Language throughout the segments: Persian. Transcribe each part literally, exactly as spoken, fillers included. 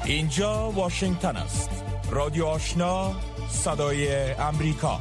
اینجا واشنگتن است. رادیو آشنا، صدای امریکا.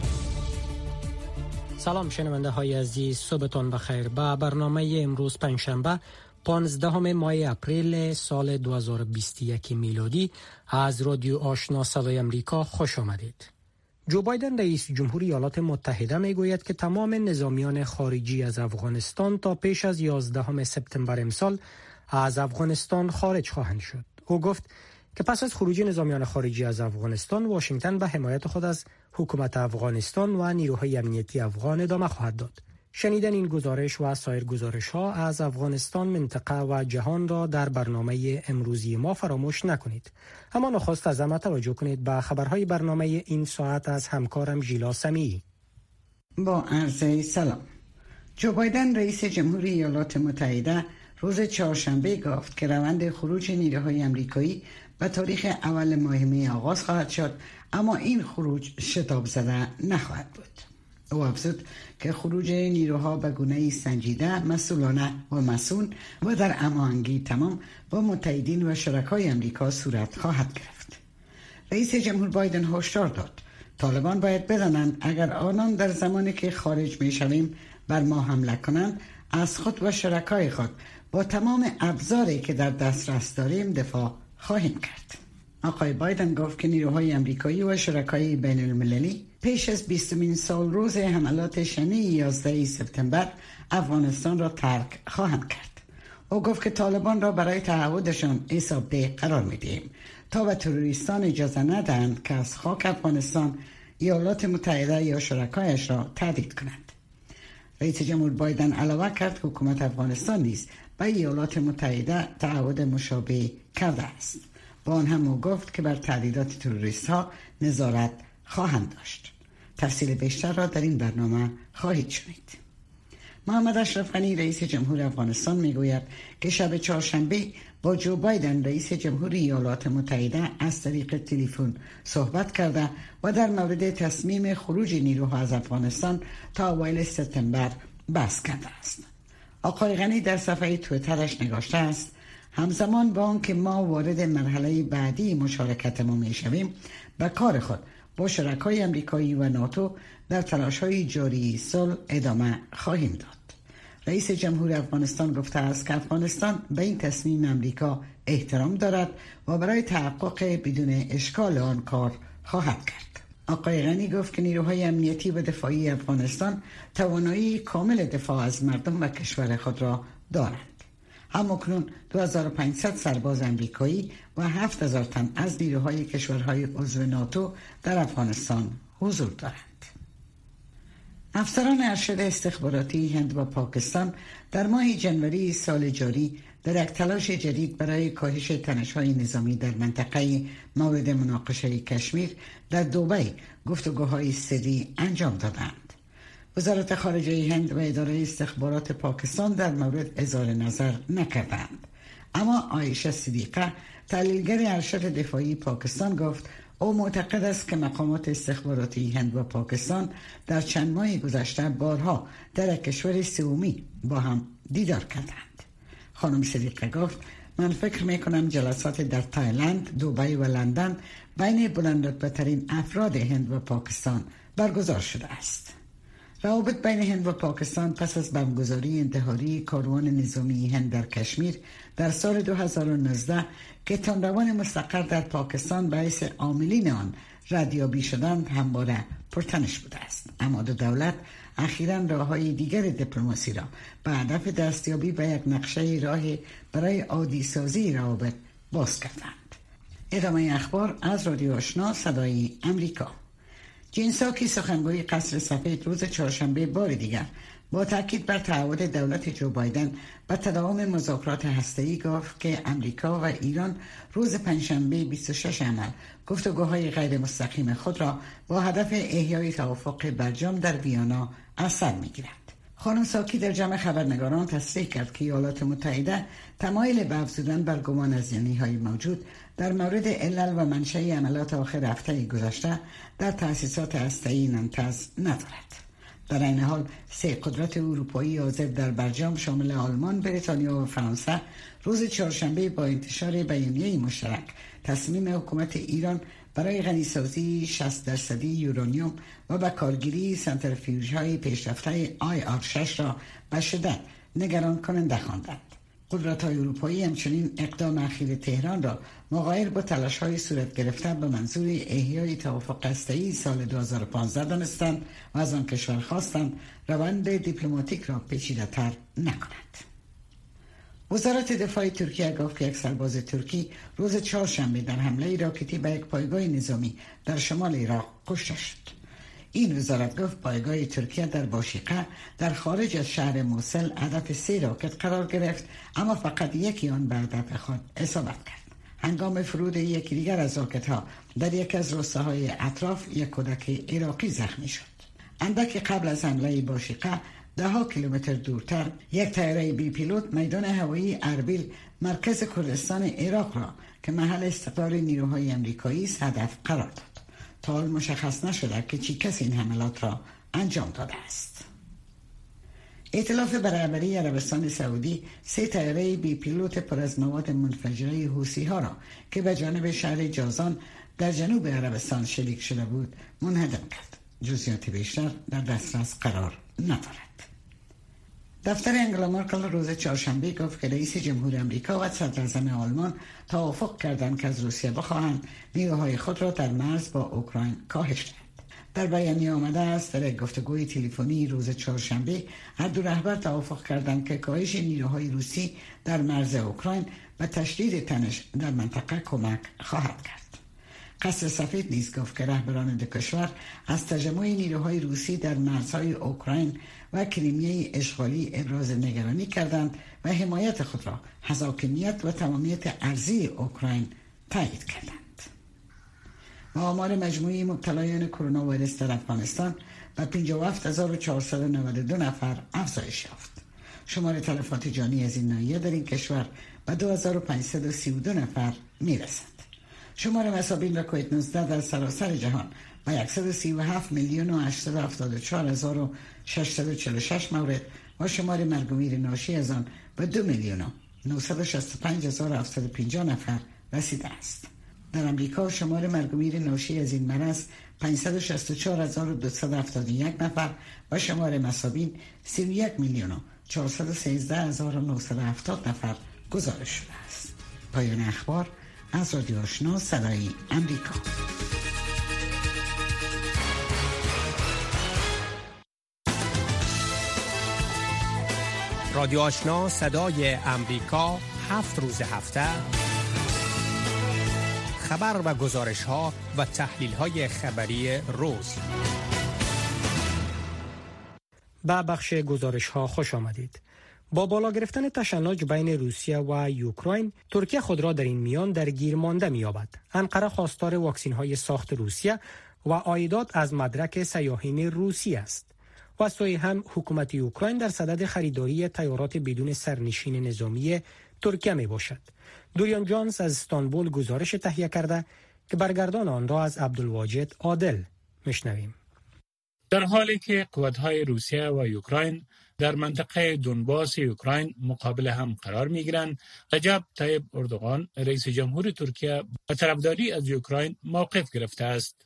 سلام شنونده های عزیز، صبحتان بخیر. با برنامه امروز پنجشنبه پانزدهم ماه اپریل سال دو هزار و بیست و یک میلادی از رادیو آشنا صدای امریکا خوش آمدید. جو بایدن رئیس جمهوری ایالات متحده می گوید که تمام نظامیان خارجی از افغانستان تا پیش از یازدهم سپتامبر امسال از افغانستان خارج خواهند شد. او گفت که پس از خروج نظامیان خارجی از افغانستان، واشنگتن به حمایت خود از حکومت افغانستان و نیروهای امنیتی افغان ادامه خواهد داد. شنیدن این گزارش و سایر گزارش ها از افغانستان، منطقه و جهان را در برنامه امروزی ما فراموش نکنید. اما نخست از همه توجه کنید به خبرهای برنامه این ساعت از همکارم ژیلا سمیعی. با عرض سلام. جو بایدن رئیس جمهوری ایالات متحده روز چهارشنبه گفت که روند خروج نیروهای آمریکایی به تاریخ اول ماه می آغاز خواهد شد، اما این خروج شتاب زده نخواهد بود. او افزود که خروج نیروها به گونه‌ای سنجیده، مسئولانه و مسئول و در هماهنگی تمام با متحدین و شرکای آمریکا صورت خواهد گرفت. رئیس جمهور بایدن هشدار داد طالبان باید بدانند اگر آنان در زمانی که خارج می‌شویم بر ما حمله کنند، از خود و شرکای خود با تمام ابزاری که در دسترس داریم دفاع خواهیم کرد. آقای بایدن گفت که نیروهای آمریکایی و شرکای بین المللی پیش از بیستمین سال روز حملات شنی یازده سپتامبر افغانستان را ترک خواهند کرد. او گفت که طالبان را برای تعهدشان حساب ده قرار می‌دهیم تا به تروریستان اجازه ندهند که از خاک افغانستان ایالات متحده یا شرکایش را تهدید کنند. رئیس جمهور بایدن علاوه کرد که حکومت افغانستان نیز به ایالات متحده تعهد مشابه کرده است. با آن هم او گفت که بر تهدیدات تروریست ها نظارت خواهند داشت. تفصیل بیشتر را در این برنامه خواهید شنید. محمد اشرف غنی رئیس جمهور افغانستان میگوید که شب چهارشنبه با جو بایدن رئیس جمهوری ایالات متحده از طریق تلفن صحبت کرده و در مورد تصمیم خروج نیروها از افغانستان تا اوایل سپتامبر بحث کرده است. آقای غنی در صفحه توییترش نگاشته است: همزمان با آن که ما وارد مرحله بعدی مشارکت ما میشویم، به کار خود با شرکای آمریکایی و ناتو در تلاش‌های جاری صلح ادامه خواهیم داد. رئیس جمهور افغانستان گفته است که افغانستان به این تصمیم آمریکا احترام دارد و برای تحقق بدون اشکال آن کار خواهد کرد. آقای غنی گفت که نیروهای امنیتی و دفاعی افغانستان توانایی کامل دفاع از مردم و کشور خود را دارند. همکنون دو هزار و پانصد سرباز آمریکایی و هفت هزار تن از نیروهای کشورهای عضو ناتو در افغانستان حضور دارند. افسران ارشد استخباراتی هند و پاکستان در ماه جنوری سال جاری در یک تلاش جدید برای کاهش تنش‌های نظامی در منطقه مورد مناقشه کشمیر در دبی گفتگوهای سری انجام دادند. وزارت خارجه هند و اداره استخبارات پاکستان در مورد اظهار نظر نکردند، اما عایشه صدیقه تحلیلگر ارشد دفاعی پاکستان گفت او معتقد است که مقامات استخباراتی هند و پاکستان در چند ماه گذشته بارها در کشور سومی با هم دیدار کردند. خانم صدیقه گفت من فکر میکنم جلسات در تایلند، دبی و لندن بین بلندرتبه‌ترین افراد هند و پاکستان برگزار شده است. روابط بین هند و پاکستان پس از برگزاری انتحاری کاروان نظامی هند در کشمیر در سال دو هزار و نوزده که تندروان مستقر در پاکستان باعث عاملین آن ردیابی شدند همواره پرتنش بوده است. اما دو دولت اخیراً راه‌های دیگر دیپلماسی را به هدف دستیابی به یک نقشه راه برای عادی سازی روابط باز کردند. ادامه اخبار از رادیو آشنا صدای امریکا. جین ساکی سخنگوی قصر سفید روز چهارشنبه بار دیگر با تاکید بر تعهد دولت جو بایدن به تداوم مذاکرات هسته‌ای گفت که امریکا و ایران روز پنجشنبه بیست و شش عمل گفتگوهای غیر مستقیم خود را با هدف احیای توافق برجام در ویانا از سر می‌گیرند. خانم ساکی در جمع خبرنگاران تصریح کرد که ایالات متحده تمایل به افزودن بر گمان از یعنی‌های موجود در مورد علل و منشأ عملات آخر هفته گذشته در تأسیسات هسته‌ای نمتز ندارد. در این حال سه قدرت اروپایی حاضر در برجام شامل آلمان، بریتانیا و فرانسه روز چهارشنبه با انتشار بیانیه مشترک تصمیم حکومت ایران برای غنیسازی شصت درصدی یورانیوم و به کارگیری سنتریفیوژهای پیشرفته آی آر شش را به شدت نگران کننده خواندند. قدرت‌های اروپایی همچنین اقدام اخیر تهران را مغایر با تلاش‌های صورت گرفته به منظور احیای توافق هسته‌ای سال دو هزار و پانزده دانستند و از آن کشور خواستند روند دیپلماتیک را پیچیده‌تر نکند. وزارت دفاع ترکیه گفت که یک سرباز ترکی روز چهارشنبه در حمله راکتی به یک پایگاه نظامی در شمال عراق کشته شد. این وزارت گفت پایگاه ترکیه در باشیقه در خارج از شهر موصل هدف سه راکت قرار گرفت، اما فقط یکی آن به هدف خود اصابت کرد. هنگام فرود یکی دیگر از راکت‌ها در یک از روستاهای اطراف یک کودک عراقی زخمی شد. اندکی قبل از حمله باشیقه ده ها کیلومتر دورتر یک طیاره بی پیلوت میدان هوایی اربیل مرکز کردستان عراق را که محل استقرار نیروهای آمریکایی است هدف قرار داد. تا حال مشخص نشده که چی کس این حملات را انجام داده است. ائتلاف برابری عربستان سعودی سه طیاره بی پیلوت پر از مواد منفجره حوثی ها را که به جانب شهر جازان در جنوب عربستان شلیک شده بود منهدم کرد. جزئیات بیشتر در دسترس قرار ندارد. دفتر انگلا مارکل روز چهارشنبه گفت که رئیس جمهور امریکا و صدراعظم آلمان توافق کردند که از روسیه بخواهند نیروهای خود را در مرز با اوکراین کاهش دهند. در بیانیه آمده است در یک گفتگوی تلفنی روز چهارشنبه هر دو رهبر توافق کردند که کاهش نیروهای روسی در مرز اوکراین و تشدید تنش در منطقه کمک خواهد کرد. قصر سفید نیز گفت که رهبران دو کشور از تجمع نیروهای روسی در مرزهای اوکراین و کریمیای اشغالی ابراز نگرانی کردند و حمایت خود را از حاکمیت و تمامیت ارضی اوکراین تایید کردند. و آمار مجموعی مبتلایان کرونا ویروس در افغانستان به پنجاه و هفت هزار و چهارصد و نود و دو نفر افزایش یافت. شمار تلفات جانی از این ناحیه در این کشور به دو هزار و پانصد و سی و دو نفر میرسد. شمار مصابین به کووید نوزده در سراسر جهان به صد و سی و هفت میلیون و هشتصد و هفتاد و چهار هزار و ششصد و چهل و شش مورد و شمار مرگ و میر ناشی از آن به دو میلیون و نهصد و شصت و پنج هزار و هفتصد و پنجاه نفر رسیده است. در امریکا شمار مرگ و میر ناشی از این مرض پانصد و شصت و چهار هزار و دویست و هفتاد و یک نفر و شمار مصابین سی و یک میلیون و چهارصد و سیزده هزار و نهصد و هفتاد نفر گزارش شده است. پایان اخبار از رادیو آشنا صدای امریکا. رادیو آشنا صدای امریکا هفت روز هفته خبر و گزارش ها و تحلیل های خبری روز. به بخش گزارش ها خوش آمدید. با بالا گرفتن تشنج بین روسیه و اوکراین، ترکیه خود را در این میان درگیر مانده می‌یابد. انقره خواستار واکسن های ساخت روسیه و عایدات از مدرک سیاحین روسی است. و سوی هم حکومت اوکراین در صدد خریداری طیارات بدون سرنشین نظامی ترکیه می باشد. دوریان جانز از استانبول گزارش تهیه کرده که برگردان آن را از عبدالواجد عادل میشنویم. در حالی که قوت‌های روسیه و اوکراین در منطقه دونباس اوکراین مقابل هم قرار می‌گیرند، رجب طیب اردوغان رئیس جمهور ترکیه به طرفداری از اوکراین موقف گرفته است.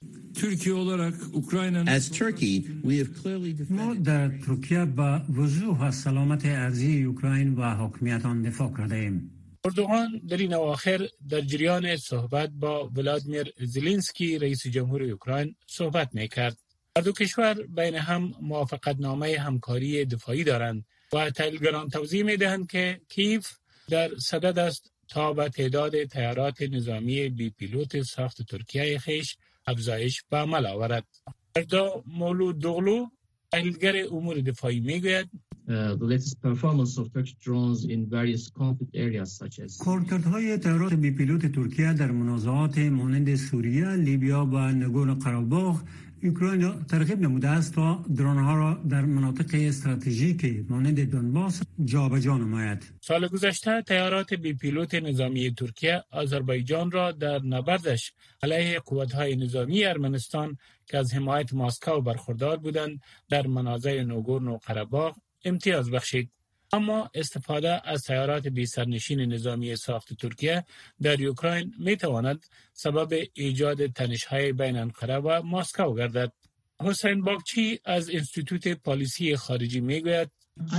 ما در ترکیه با وضوح از سلامت ارضی اوکراین و حاکمیت آن دفاع کردیم. اردوغان در این اواخر در جریان صحبت با ولادیمیر زلنسکی رئیس جمهور اوکراین صحبت می‌کرد. هر دو کشور بین هم موافقتنامه همکاری دفاعی دارند و تحلیلگران توضیح می‌دهند که کیف در صدد است تا به تعداد طیارات نظامی بی پیلوت ساخت ترکیه خیش افزایش به عمل آورد. اردا مولود دوغلو تحلیلگر امور دفاعی میگوید کارکردهای طیارات بی پیلوت ترکیه در منازعات مانند سوریه، لیبیا و نگورنو قره‌باغ اوکراین را ترغیب نموده است تا درون‌ها را در مناطق استراتژیک مانند دونباس جابجا نماید. سال گذشته طیارات بی پیلوت نظامی ترکیه آذربایجان را در نبردش علیه قوت‌های نظامی ارمنستان که از حمایت مسکو برخوردار بودند در مناطق نوگورن و قره‌باغ امتیاز بخشید. اما استفاده از طیارات بی سرنشین نظامی ساخت ترکیه در اوکراین می تواند سبب ایجاد تنش‌های بین انقره و مسکو گردد. حسین باغچی از انستیتوت پالیسی خارجی می گوید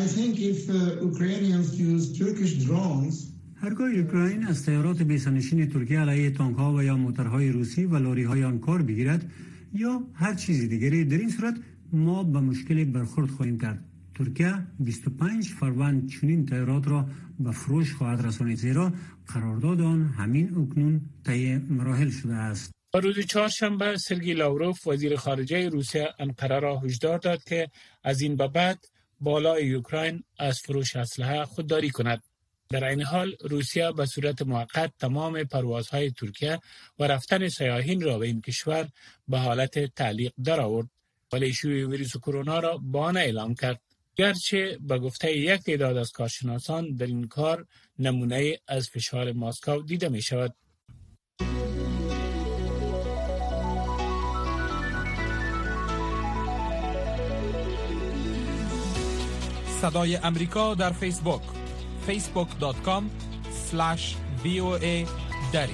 هرگاه اوکراین از طیارات بی سرنشین ترکیه علیه تانک‌ها و یا موتورهای روسی و لوری‌های آن کار بگیرد یا هر چیزی دیگری، در این صورت ما به مشکل برخورد خواهیم کرد. ترکیه بیست و پنج فروند چنین طیارات را به فروش خواهد رسانید، زیرا قرارداد آن همین اکنون طی مراحل شده است. روز چهارشنبه سرگئی لاوروف وزیر خارجه روسیه انقره را هشدار داد که از این به بعد بالای اوکراین از فروش اسلحه خودداری کند. در این حال روسیه به صورت موقت تمام پروازهای ترکیه و رفتن سیاحین را به این کشور به حالت تعلیق درآورد، ولی شیوع ویروس کرونا را بهانه اعلام کرد. گرچه به گفته یک تعداد از کارشناسان در این کار نمونه از فشار مسکو دیده می شود. صدای امریکا در فیسبوک فیسبوک دات کام اسلش وی او ای دری.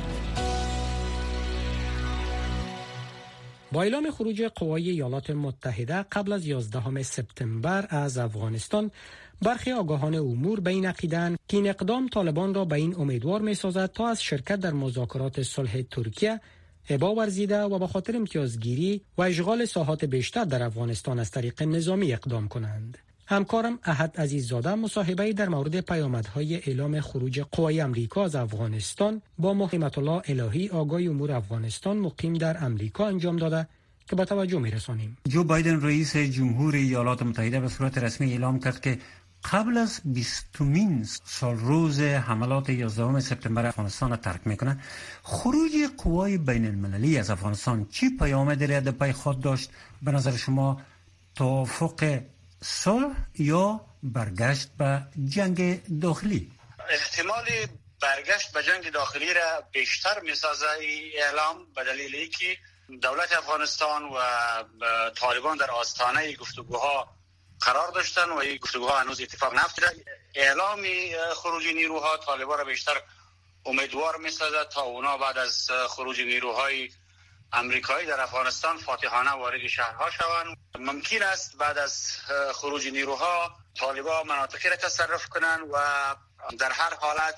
با اعلام خروج قوای ایالات متحده قبل از یازدهم سپتامبر از افغانستان، برخی آگاهان امور به این عقیده‌اند که این اقدام طالبان را به این امیدوار می‌سازد تا از شرکت در مذاکرات صلح ترکیه ابا ورزیده و به خاطر امتیازگیری و اشغال ساحات بیشتر در افغانستان از طریق نظامی اقدام کنند. همکارم احد عزیززاده مصاحبه‌ای در مورد پیامدهای اعلام خروج قوای امریکا از افغانستان با محمد الله الهی آگاه امور افغانستان مقیم در امریکا انجام داده که به توجه می‌رسانیم. جو بایدن رئیس جمهور ایالات متحده به صورت رسمی اعلام کرد که قبل از بیستمین سال روز حملات یازدهم سپتامبر افغانستان را ترک می‌کند. خروج قوای بین المللی از افغانستان چی پیامدی را در پی خود داشت؟ به نظر شما توافق صلح یا برگشت به جنگ داخلی؟ احتمال برگشت به جنگ داخلی را بیشتر می‌سازد اعلام، به دلیل اینکه دولت افغانستان و طالبان در آستانه گفتگوها قرار داشتن و این گفتگوها هنوز اتفاق نیفتاده. اعلام خروج نیروها طالبان را بیشتر امیدوار می‌سازد تا اونا بعد از خروج نیروهای امریکایی در افغانستان فاتحانه وارد شهرها شوند. ممکن است بعد از خروج نیروها طالبان مناطقی را تصرف کنند و در هر حالت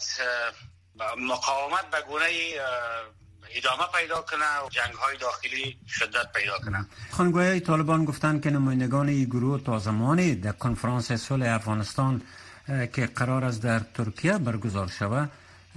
مقاومت به گونه ادامه پیدا کنه و جنگ‌های داخلی شدت پیدا کنه. خانگوهای طالبان گفتند که نمایندگان این گروه تا زمانی در کنفرانس صلح افغانستان که قرار است در ترکیه برگزار شود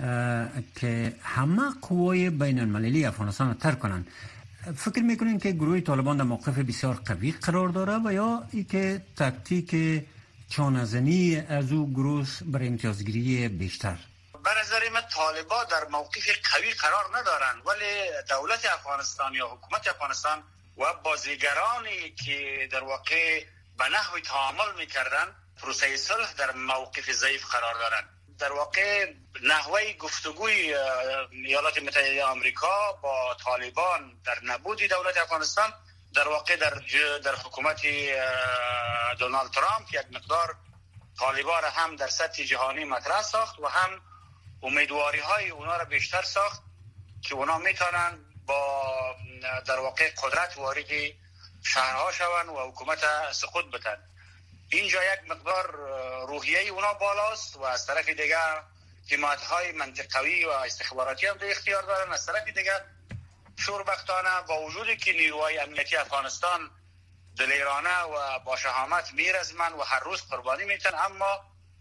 که همه قوای بین المللی افغانستان را ترک کنند. فکر میکنین که گروه طالبان در موقف بسیار قوی قرار داره و یا ای که تاکتیک چانه‌زنی از او گروه برای امتیازگیری بیشتر؟ به نظر من طالبان در موقف قوی قرار ندارند، ولی دولت افغانستان یا حکومت افغانستان و بازیگرانی که در واقع به نحوی تعامل میکردن پروسه صلح در موقف ضعیف قرار دارند. در واقع نحوه گفتگوی ایالات متحده آمریکا با طالبان در نبود دولت افغانستان در واقع در در حکومت دونالد ترامپ یک مقدار طالبان را هم در سطح جهانی مطرح ساخت و هم امیدواری های اونا را بیشتر ساخت که اونا میتونن با در واقع قدرت وارد شهرها شوند و حکومت سقوط بدن. اینجا یک مقدار روحیه اونا بالاست و از طرف دیگر حمایت‌های منطقوی و استخباراتی هم در اختیار دارن. از طرف دیگر شوربختانه با وجودی که نیروهای امنیتی افغانستان دلیرانه و با شهامت میرزمن و هر روز قربانی میتن، اما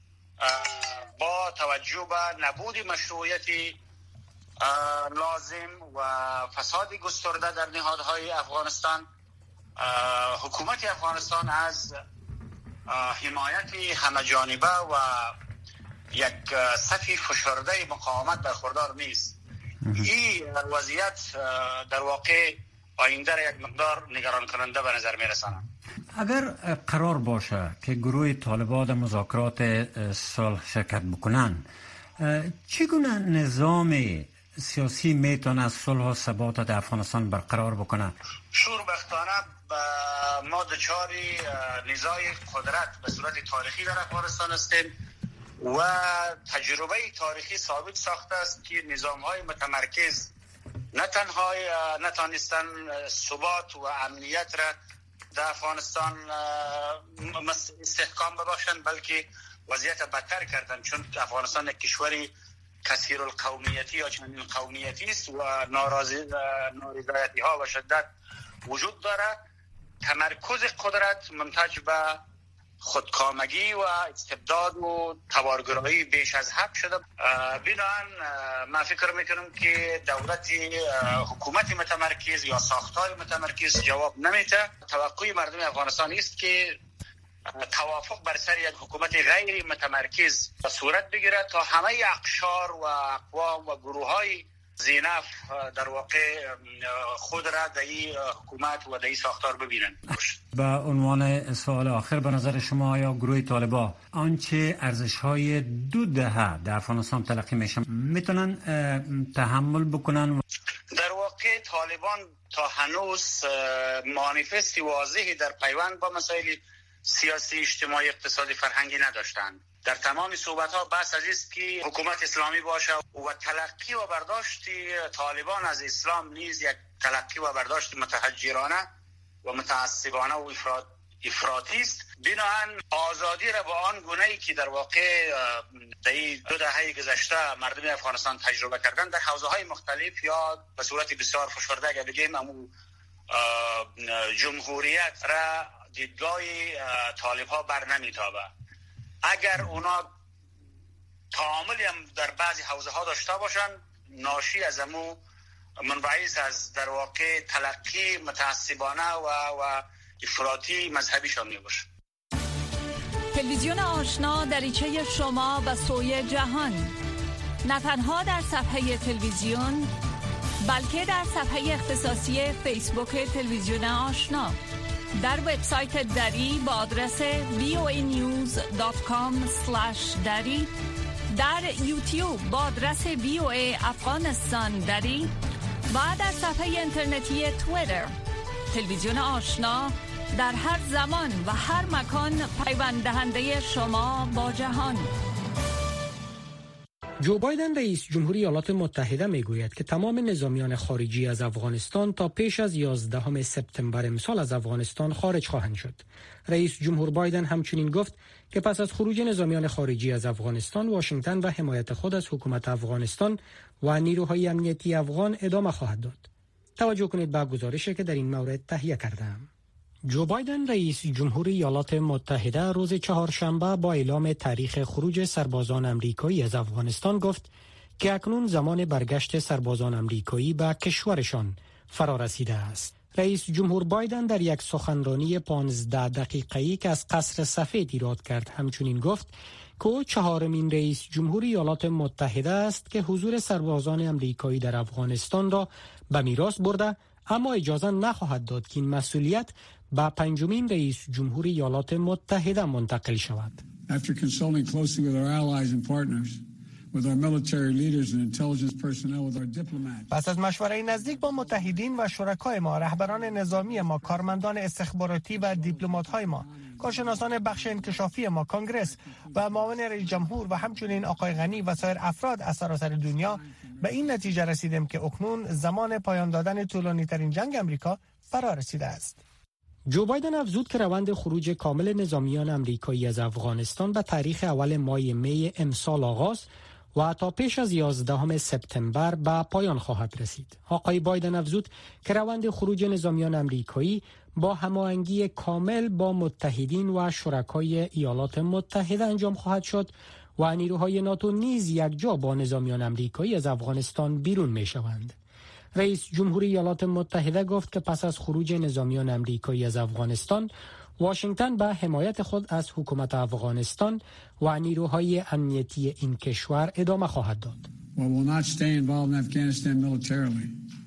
با توجه به نبود مشروعیتی لازم و فساد گسترده در نهادهای افغانستان، حکومت افغانستان از حمایت همه جانبه و یک صفی فشرده مقاومت برخوردار نیست. این وضعیت در واقع آینده را یک مقدار نگران کننده به نظر میرسانم. اگر قرار باشه که گروه طالبان در مذاکرات صلح شرکت بکنن، چگونه نظام سیاسی میتونه صلح و ثبات در افغانستان برقرار بکنه؟ شوربختانه ما دچار نزاع قدرت به صورت تاریخی در افغانستان هستیم و تجربه تاریخی ثابت ساخته است که نظام‌های متمرکز نه تنها نتانستن ثبات و امنیت را در افغانستان استحکام ببخشند، بلکه وضعیت بدتر کردند، چون افغانستان یک کشوری کثیر القومیتی یا چندین قومیتی است و نارضایتی ها و شدت وجود دارد. تمرکز قدرت منتج به خودکامگی و استبداد و تبارگرایی بیش از حد شده. بنابراین من فکر میکنم که دولت حکومت متمرکز یا ساختار متمرکز جواب نمیده. توقع مردم افغانستان است که توافق بر سر یک حکومت غیر متمرکز صورت بگیرد تا همه اقشار و اقوام و گروه‌های زینف در واقع خود را در این حکومت و در این ساختار ببینند. به عنوان سوال آخر، به نظر شما یا گروه طالبان آنچه ارزش‌های دو دهه در افغانستان تلقی میشن میتونن تحمل بکنن؟ در واقع طالبان تا هنوز مانیفستی واضحی در پیوند با مسائل سیاسی، اجتماعی، اقتصادی، فرهنگی نداشتند. در تمام صحبت‌ها بحث از است که حکومت اسلامی باشه و تلقی و برداشت طالبان از اسلام نیز یک تلقی و برداشت متحجرانه و متعصبانه و افراط افراطی است. بنابراین آزادی را با آن گونه‌ای که در واقع در دو دهه گذشته مردم افغانستان تجربه کردن در حوزه‌های مختلف یا به صورت بسیار فشرده اگر بگیم امو جمهوریت را دیدگاه طالب‌ها بر نمیتابه. اگر اونا تعاملی هم در بعضی حوزه ها داشته باشن، ناشی از امو منبعث از در واقع تلقی متعصبانه و و افراطی مذهبیشان می باشه. تلویزیون آشنا دریچه شما و سوی جهان، نه تنها در صفحه تلویزیون بلکه در صفحه اختصاصی فیسبوک تلویزیون آشنا، در وبسایت دری با آدرس وی او ای نیوز دات کام اسلش دری، در یوتیوب با آدرس وی او ای افغانستان دری و در صفحه اینترنتی توییتر. تلویزیون آشنا در هر زمان و هر مکان پیوند دهنده شما با جهان. جو بایدن رئیس جمهوری ایالات متحده میگوید که تمام نظامیان خارجی از افغانستان تا پیش از یازدهم سپتامبر امسال از افغانستان خارج خواهند شد. رئیس جمهور بایدن همچنین گفت که پس از خروج نظامیان خارجی از افغانستان، واشنگتن و حمایت خود از حکومت افغانستان و نیروهای امنیتی افغان ادامه خواهد داد. توجه کنید به گزارشی که در این مورد تهیه کردم. جو بایدن رئیس جمهوری ایالات متحده روز چهارشنبه با اعلام تاریخ خروج سربازان آمریکایی از افغانستان گفت که اکنون زمان برگشت سربازان آمریکایی به کشورشان فرا رسیده است. رئیس جمهور بایدن در یک سخنرانی پانزده دقیقه‌ای که از قصر سفید ایراد کرد همچنین گفت که او چهارمین رئیس جمهوری ایالات متحده است که حضور سربازان آمریکایی در افغانستان را به میراث برده، اما اجازه نخواهد داد که این مسئولیت با پنجمین رئیس جمهوری ایالات متحده منتقل شود. After consulting closely with our allies and partners, with our military leaders and intelligence personnel, with our diplomats. پس از مشوره نزدیک با متحدین و شرکای ما، رهبران نظامی ما، کارمندان استخباراتی و دیپلمات‌های ما، کارشناسان بخش انکشافی ما، کنگرس و معاون رئیس جمهور و همچنین آقای غنی و سایر افراد از سراسر دنیا به این نتیجه رسیدیم که اکنون زمان پایان دادن طولانی‌ترین جنگ آمریکا فرا رسیده است. جو بایدن افزود که روند خروج کامل نظامیان آمریکایی از افغانستان به تاریخ اول ماه می امسال آغاز و تا پیش از یازدهم سپتامبر به پایان خواهد رسید. آقای بایدن افزود که روند خروج نظامیان آمریکایی با هماهنگی کامل با متحدین و شرکای ایالات متحده انجام خواهد شد و نیروهای ناتو نیز یکجا با نظامیان آمریکایی از افغانستان بیرون می شوند. رئیس جمهوری ایالات متحده گفت که پس از خروج نظامیان آمریکایی از افغانستان، واشنگتن به حمایت خود از حکومت افغانستان و نیروهای امنیتی این کشور ادامه خواهد داد.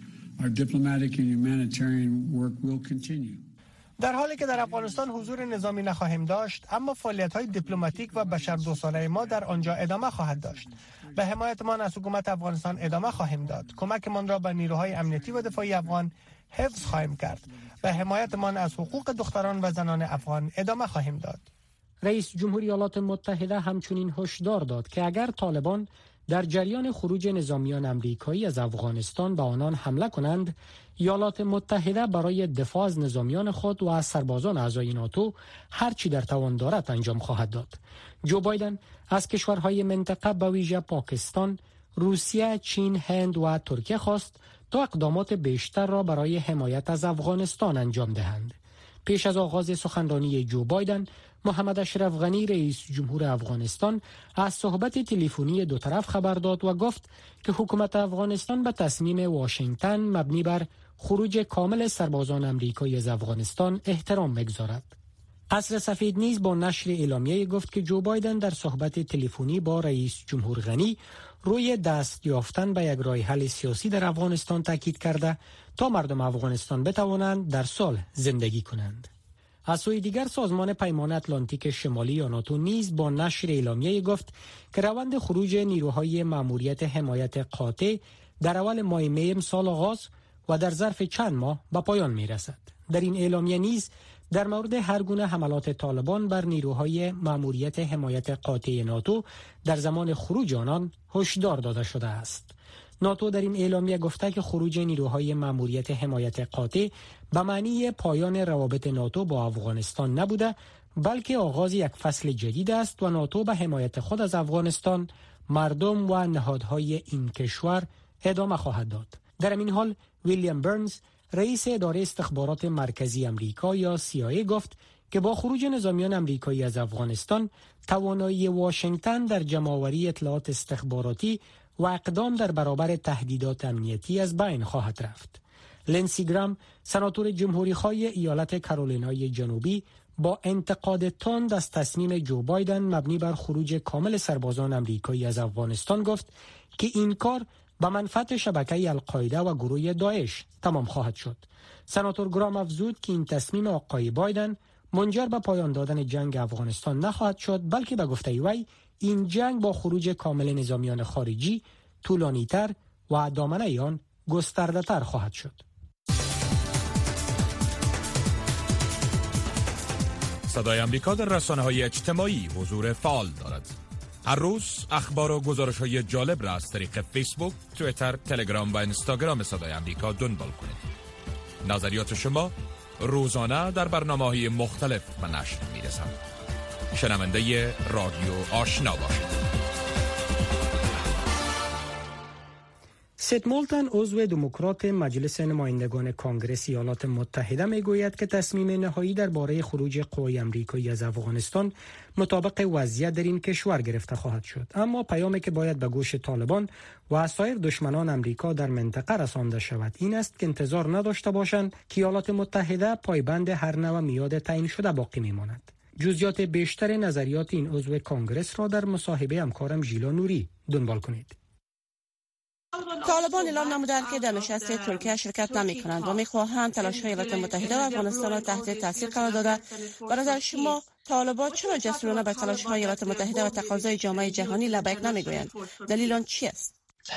Our diplomatic and humanitarian work will continue. در حالی که در افغانستان حضور نظامی نخواهیم داشت، اما فعالیت‌های دیپلماتیک و بشردوستانه ما در آنجا ادامه خواهد داشت. به حمایتمان از حکومت افغانستان ادامه خواهیم داد. کمکمان را به نیروهای امنیتی و دفاعی افغان حفظ خواهیم کرد. به حمایتمان از حقوق دختران و زنان افغان ادامه خواهیم داد. رئیس جمهوری ایالات متحده همچنین هشدار داد که اگر طالبان در جریان خروج نظامیان امریکایی از افغانستان به آنان حمله کنند، ایالات متحده برای دفاع از نظامیان خود و از سربازان اعضای ناتو هر چی در توان دارد انجام خواهد داد. جو بایدن از کشورهای منطقه به ویژه پاکستان، روسیه، چین، هند و ترکیه خواست تا اقدامات بیشتر را برای حمایت از افغانستان انجام دهند. پیش از آغاز سخنرانی جو بایدن، محمد اشرف غنی رئیس جمهور افغانستان از صحبت تلفنی دو طرف خبر داد و گفت که حکومت افغانستان به تصمیم واشنگتن مبنی بر خروج کامل سربازان امریکایی از افغانستان احترام می‌گذارد. قصر سفید نیز با نشر اعلامیه گفت که جو بایدن در صحبت تلفنی با رئیس جمهور غنی روی دست یافتن به یک راه حل سیاسی در افغانستان تاکید کرده تا مردم افغانستان بتوانند در صلح زندگی کنند. از سوی دیگر سازمان پیمان اتلانتیک شمالی یا ناتو نیز با نشر اعلامیه گفت که روند خروج نیروهای ماموریت حمایت قاطع در اول ماه می امسال آغاز و در ظرف چند ماه به پایان می رسد. در این اعلامیه نیز در مورد هر گونه حملات طالبان بر نیروهای ماموریت حمایت قاطع ناتو در زمان خروج آنان هشدار داده شده است. ناتو در این اعلامیه گفته که خروج نیروهای ماموریت حمایت قاطع به معنی پایان روابط ناتو با افغانستان نبوده، بلکه آغاز یک فصل جدید است و ناتو به حمایت خود از افغانستان، مردم و نهادهای این کشور ادامه خواهد داد. در این حال ویلیام برنز رئیس اداره استخبارات مرکزی امریکا یا سی آی ای گفت که با خروج نظامیان امریکایی از افغانستان، توانایی واشنگتن در جمع‌آوری اطلاعات استخباراتی و اقدام در برابر تهدیدات امنیتی از بین خواهد رفت. لنسی گرام، سناتور جمهوری‌خواه ایالت کارولینای جنوبی، با انتقاد تند از تصمیم جو بایدن مبنی بر خروج کامل سربازان امریکایی از افغانستان گفت که این کار به منفعت شبکه القاعده و گروه داعش تمام خواهد شد. سناتور گرام افزود که این تصمیم آقای بایدن منجر به پایان دادن جنگ افغانستان نخواهد شد، بلکه به گفته وی این جنگ با خروج کامل نظامیان خارجی طولانی‌تر و دامنه آن گسترده‌تر خواهد شد. صدای امریکا در رسانه‌های اجتماعی حضور فعال دارد. هر روز اخبار و گزارش‌های جالب را از طریق فیسبوک، توییتر، تلگرام و اینستاگرام صدای امریکا دنبال کنید. نظریات شما روزانه در برنامه‌های مختلف به نشر می‌رسند. شنونده رادیو آشنا باشید. سید مولتن عضو دموکرات مجلس نمایندگان کانگرس ایالات متحده میگوید که تصمیم نهایی درباره خروج قوای آمریکایی از افغانستان مطابق وضعیت در این کشور گرفته خواهد شد، اما پیامی که باید به گوش طالبان و سایر دشمنان آمریکا در منطقه رسانده شود این است که انتظار نداشته باشند که ایالات متحده پایبند هر نوع میاد تعیین شده باقی میماند. جزئیات بیشتر نظریات این عضو کانگرس را در مصاحبه همکارم ژیلا نوری دنبال کنید. طالبان اعلام نمودند که در نشست ترکیه شرکت نمی کنند و می خواهند تلاش‌های ایالات متحده و افغانستان را تحت تاثیر قرار داده. به نظر شما طالبان چرا جسورانه به تلاش‌های ایالات متحده و تقاضای جامعه جهانی لبیک نمیگویند؟ دلیل آن چی است؟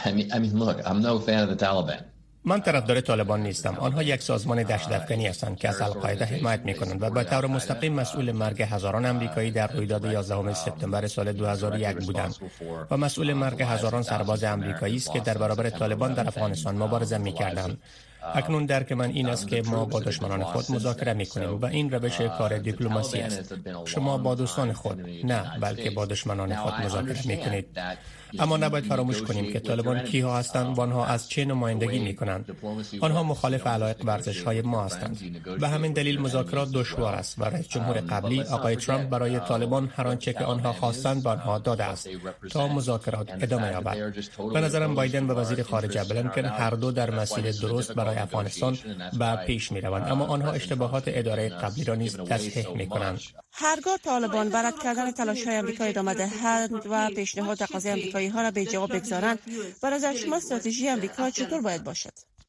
من طرفدار طالبان نیستم. آنها یک سازمان دهشت‌افکنی هستند که از القاعده حمایت می‌کنند و به طور مستقیم مسئول مرگ هزاران آمریکایی در رویداد یازدهم سپتامبر سال دو هزار و یک بودند و مسئول مرگ هزاران سرباز آمریکایی است که در برابر طالبان در افغانستان مبارزه می‌کردند. اکنون درک من این است که ما با دشمنان خود مذاکره می‌کنیم و این روش کار دیپلماسی است. شما با دوستان خود نه، بلکه با دشمنان خود مذاکره می‌کنید. اما نباید فراموش کنیم که طالبان کیها هستند و آنها از چه نمایندگی می‌کنند. آنها مخالف علایق ورزش‌های ما هستند. به همین دلیل مذاکرات دشوار است و رئیس جمهور قبلی آقای ترامپ برای طالبان هر آنچه که آنها خواستند به آنها داده است تا مذاکرات ادامه یابد. به نظرم بایدن و وزیر خارجه بلینکن هر دو در مسیر درست برای افغانستان به پیش می‌روند، اما آنها اشتباهات اداره قبلی را نیز تصحیح می‌کنند. هرگاه طالبان برد کردن تلاش‌های آمریکا ادامه دهند و پیشنهاد تقاضای آمریکایی ها را به جواب بگذارند، به نظر شما استراتژی آمریکا چطور باید باشد؟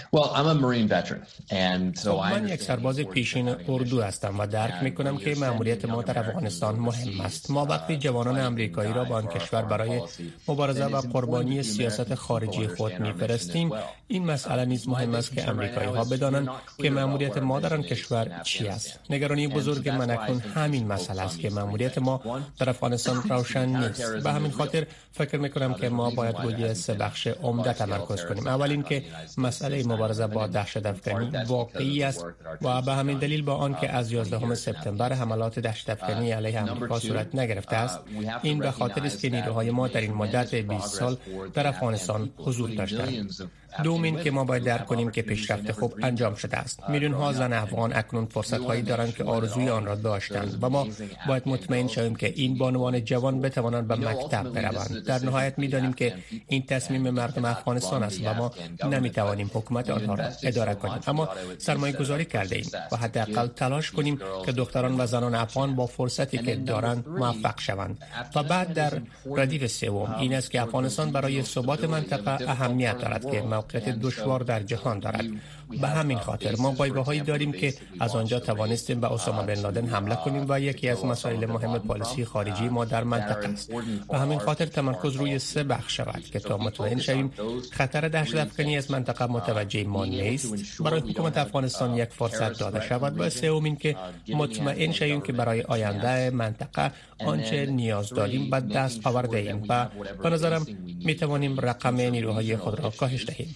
من یک سرباز پیشین اردو هستم و درک میکنم که مأموریت ما در افغانستان مهم است. ما وقتی جوانان امریکایی را به آن کشور برای مبارزه و قربانی سیاست خارجی خود میفرستیم، این مسئله نیز مهم است که امریکایی ها بدانند که مأموریت ما در آن کشور چی است. نگرانی بزرگ من اکنون همین مسئله است که مأموریت ما در افغانستان روشن نیست. به همین خاطر فکر میکنم که ما باید روی سه بخش عمده تمرکز کنیم. اول اینکه مسئله مبارزه با دهشت افکنی واقعی است و به همین دلیل با آنکه از یازدهم سپتامبر حملات دهشت افکنی علیه آمریکا صورت نگرفته است، این به خاطر است که نیروهای ما در این مدت بیست سال در افغانستان حضور داشتند. دوم این که ما باید درک کنیم که پیشرفت خوب انجام شده است. میلیون ها زن افغان اکنون فرصت هایی دارند که آرزوی آن را داشتند و ما باید مطمئن شویم که این بانوان جوان بتوانند به مکتب بروند. در نهایت میدانیم که این تصمیم مردم افغانستان است و ما نمیتوانیم حکومت آنها را اداره کنیم، اما سرمایه گذاری کرده ایم و حداقل تلاش کنیم که دختران و زنان افغان با فرصتی که دارند موفق شوند. و بعد در ردیف سوم این است که افغانستان برای ثبات منطقه اهمیت دارد که موقعیت دشوار در جهان دارد. به همین خاطر ما پایگاه‌هایی داریم که از آنجا توانستیم به اسامه بن لادن حمله کنیم و یکی از مسائل مهم پالیسی خارجی ما در منطقه است. به همین خاطر تمرکز روی سه بخش شود که تا مطمئن شویم خطر دهشت افکنی از منطقه متوجه ما نیست، برای حکومت افغانستان یک فرصت داده شود و سوم این که مطمئن شویم که برای آینده منطقه آنچه نیاز داریم به دست آورده ایم و به نظرم می توانیم رقم نیروهای خود را کاهش دهیم.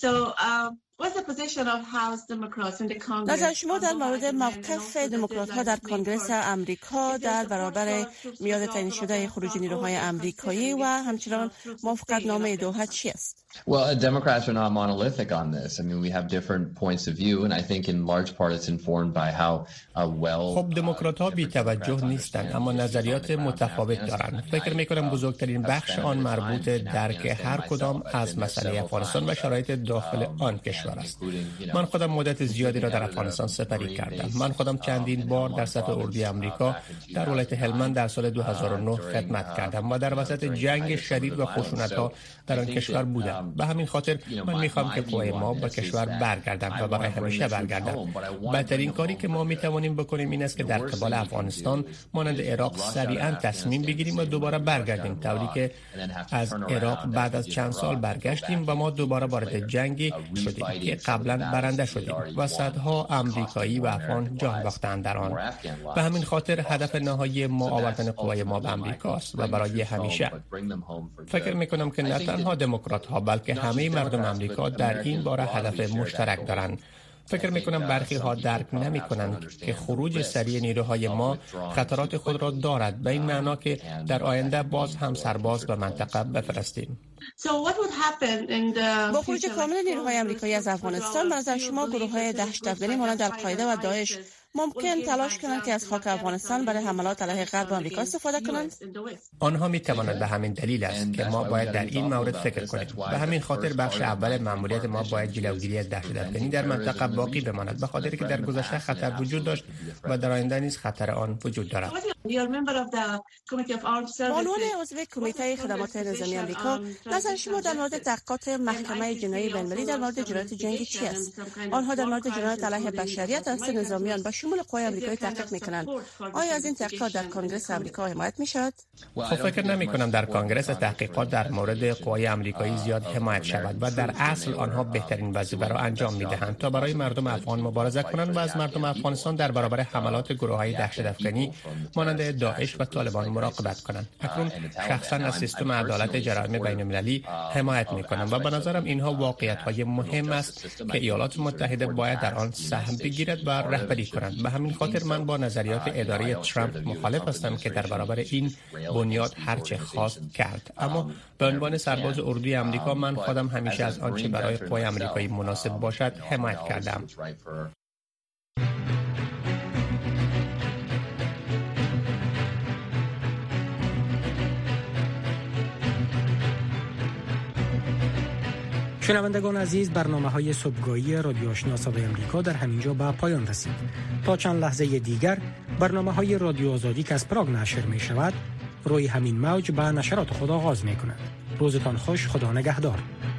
نظر شما در مورد موقف دموکرات ها در کنگره امریکا در برابر میاد تعیین شده خروج نیروهای امریکایی و همچنان موافقت نامه دوحه چی است؟ Well, Democrats are not monolithic on this. I mean, we have different points of view, and I think in large part it's informed by how uh, well. خب دموکرات ها بی توجه نیستند، اما نظریات متفاوت دارند. فکر می‌کنم بزرگترین بخش آن مربوط درک هر کدام از مسئله افغانستان و شرایط داخل آن کشور است. من خودم مدت زیادی را در افغانستان سپری کردم. من خودم چندین بار در صف اردوی آمریکا در ولایت هلمند در سال دو هزار و نه خدمت کردم و در وسط جنگ شدید و خشونت‌ها در آن کشور بودم. به همین خاطر من میخوام که قوای ما به کشور برگردند و برای همیشه برگردند. بهترین کاری که ما میتوانیم بکنیم این است که در قبال افغانستان مانند عراق سریعا تصمیم بگیریم و دوباره برگردیم، طوری که از عراق بعد از چند سال برگشتیم و ما دوباره وارد جنگی شدیم که قبلا برنده شدیم و صدها آمریکایی و افغان جان باختند در آن. به همین خاطر هدف نهایی ما آوردن قوای ما به آمریکاست و برای همیشه. فکر میکنم که نه تنها دموکرات ها بلکه همه مردم آمریکا در این باره هدف مشترک دارند. فکر میکنم برخی ها درک نمی کنند که خروج سریع نیروهای ما خطرات خود را دارد، به این معنا که در آینده باز هم سرباز به منطقه بفرستیم. با خروج کامل نیروهای آمریکایی از افغانستان، به نظر شما گروه‌های دهشت افغانی مانند القاعده و داعش ممکن تلاش کنند که از خاک افغانستان برای حملات علیه غرب آمریکا استفاده کنند؟ آنها می توانند. به همین دلیل است که ما باید در این مورد فکر کنیم. به همین خاطر بخش اول مأموریت ما باید جلوگیری از دهشت افکنی در منطقه باقی بماند، به خاطر که در گذشته خطر وجود داشت و در آینده نیز خطر آن وجود دارد. عنوان عضو کمیته خدمات نظامی آمریکا، نظر شما در مورد تحقیقات محکمه جنایی بین‌المللی در مورد جنایات جنگی چی است؟ آنها در مورد جنایات علیه بشریت توسط نظامیان با شمول قوای آمریکایی تحقیق می‌کنند. آیا از این تحقیقات در کنگره آمریکا حمایت می‌شود؟ خب فکر نمی‌کنم در کنگره تحقیقات در مورد قوای آمریکایی زیاد حمایت شود و در اصل آنها بهترین وظیفه را انجام می‌دهند تا برای مردم افغان مبارزه کنند و از مردم افغانستان در برابر حملات گروه‌های دهشت افکنی مانند داعش و طالبان مراقبت کنند. اکنون شخصا از سیستم عدالت جرایم بین‌المللی حمایت می‌کنم و به نظرم اینها واقعیت‌های مهم است که ایالات متحده باید در آن سهم بگیرد و رهبری کند. به همین خاطر من با نظریات اداره ترامپ مخالف هستم که در برابر این بنیاد هرچه خواست کرد. اما به عنوان سرباز اردوی آمریکا من خودم همیشه از آنچه برای قوای آمریکایی مناسب باشد حمایت کردم. شنوندگان عزیز، برنامه های صبحگاهی رادیو آشنا صدای آمریکا در همینجا به پایان رسید. تا چند لحظه دیگر برنامه های رادیو آزادی که از پراگ نشر می شود روی همین موج به نشرات خود آغاز می کند. روزتان خوش، خدا نگهدار.